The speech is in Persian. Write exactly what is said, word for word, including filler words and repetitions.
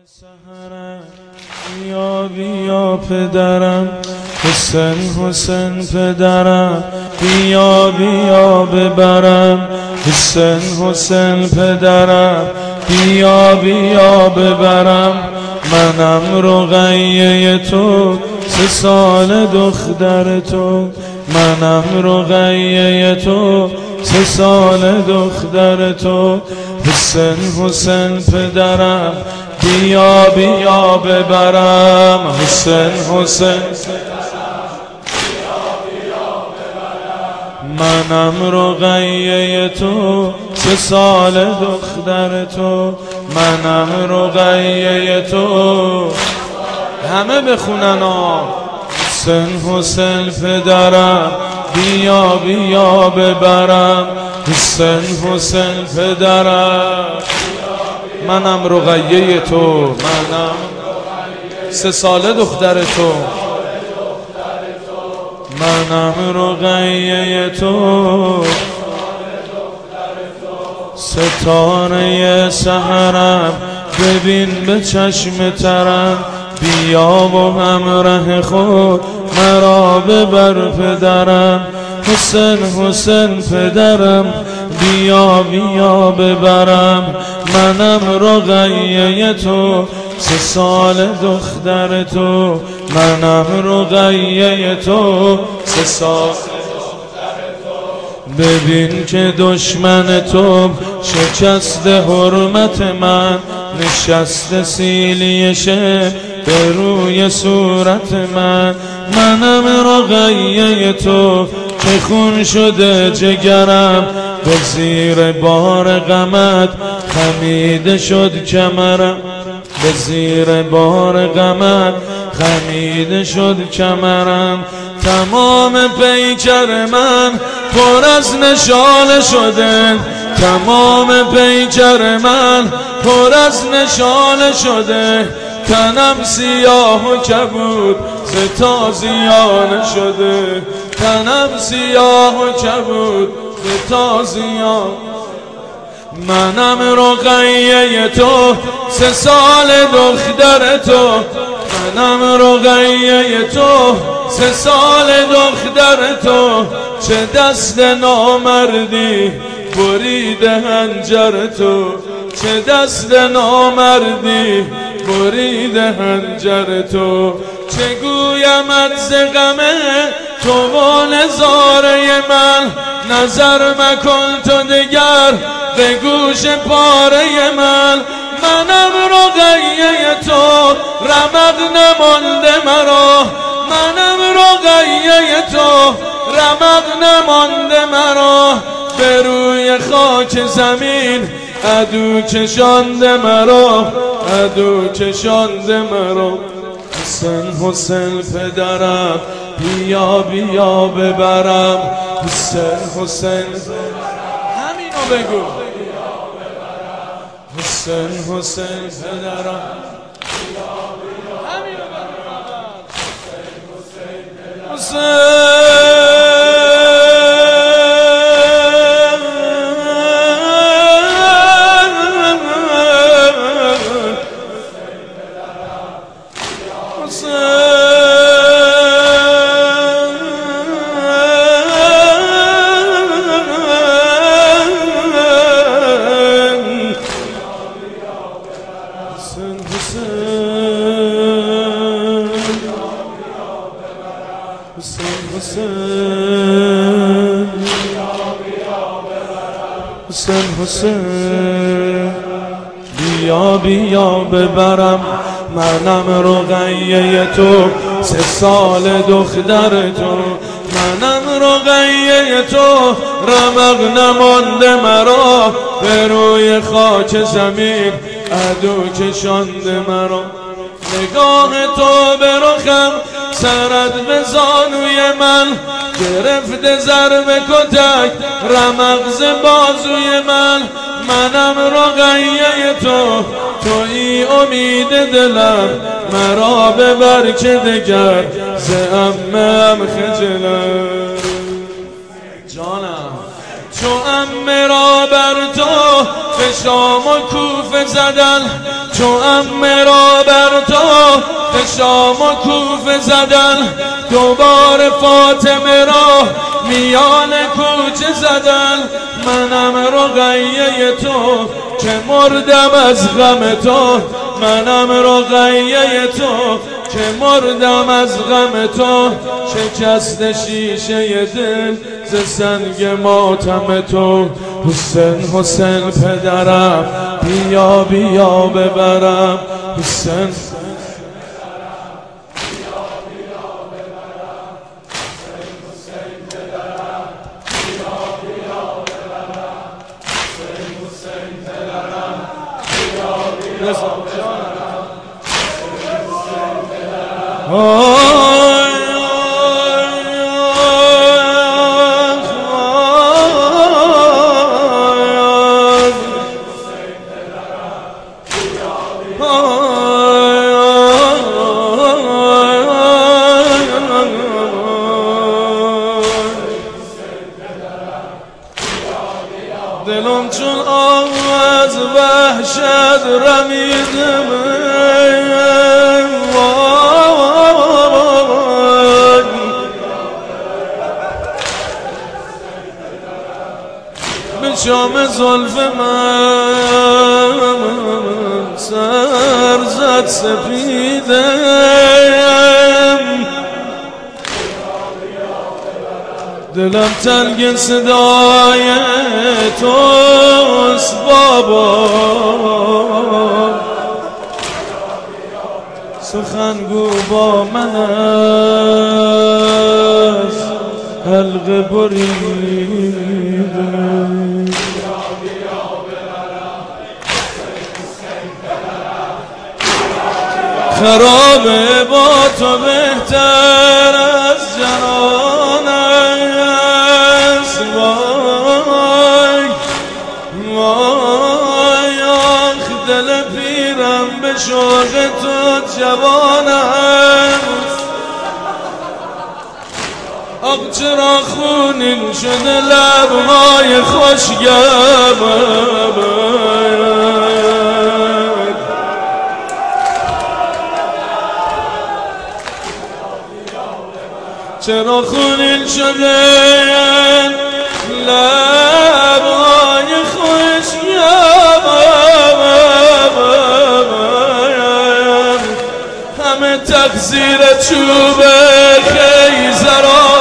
سحرم بیا بیا پدرم، حسین حسین پدرم، بیا بیا ببرم، حسین حسین پدرم، بیا بیا ببرم. منم رقیه تو، سه سال دختر تو، منم رقیه تو، سه سال دختر تو. حسین حسین پدرم، بیا بیا ببرم، حسین حسین منم رقیه تو، سه سال دختر تو، منم رقیه تو. همه بخونن ها. حسین حسین پدرم، بیا بیا ببرم، حسین حسین پدرم، منم رقیه تو، منم سه ساله دختر تو، منم رقیه تو. ستاره سحرم ببین به چشم ترم، بیا و همراه خود مرا ببر پدرم. حسین حسین پدرم، بیا بیا ببرم، منم رقیه تو، سه سال دختر تو، منم رقیه تو، سه سال. ببین که دشمن تو شکست حرمت من، نشست سیلیشه به روی صورت من. منم رقیه تو که خون شده جگرم، به زیر بار غمت خمیده شد کمرم، به زیر بار غمت خمیده شد کمرم. تمام پیکر من پر از نشانه شده، تمام پیکر من پر از نشانه شده. تنم سیاه و کبود ز تازیانه شده، تنم سیاه و کبود ز تازیانه. منم رقیه تو، سه سال دختر تو، منم رقیه تو، سه سال دختر تو. چه دست نامردی برید هنجر تو، چه دست نامردی برید هنجر تو. چه گویمت ز غم تو و نظاره من، نظر مکن تو دگر به گوش پاره من. منم رقیه تو، رمق نمانده مرا، منم رقیه تو، رمق نمانده مرا. به روی خاک زمین عدو کشانده مرا، عدو کشانده مرا. حسین حسین پدرم، بیا بیا ببرم، حسین حسین همینو بگو. حسین حسین پدرم، همینو ببرم، حسین حسین حسین بیا بیا ببرم، منم رقیه تو، سه سال دختر تو، منم رقیه تو. رمق نمانده مرا، به روی خاک زمین عدو کشانده مرا. نگاه تو به رخم، سرت به زانوی من، گرفته ضرب کتک رمق ز بازوی من. منم رقیه تو، تویی امید دلم، مرا ببر که دگر ز عمم خجلم. جانم تو عمه را بر تو به شام و کوفه زدن، چو عمه را بر تو به شام و کوفه زدن، دوباره فاطمه را میان کوچه زدن. منم رقیه تو که مردم از غم تو، منم رقیه تو که مردم از غم تو. شکست شیشه دل ز سنگ ماتم تو. حسین حسین پدرم بیا بیا ببرم، حسین دلم چون آب از وحشت رمیده به شام زلف من سر زد سپیده. دلم تنگ صدای توست بابا، سخنگو با من از حلقه بریده. خرابه با تو بهتر از جنان است. وای وای آخ دل پیرم به شوق تو جوان است. آخ چرا خونین شده لبهای خوشگم، چرا خونین شده لبهای خوشگم. همه تقصیر چوب خیزران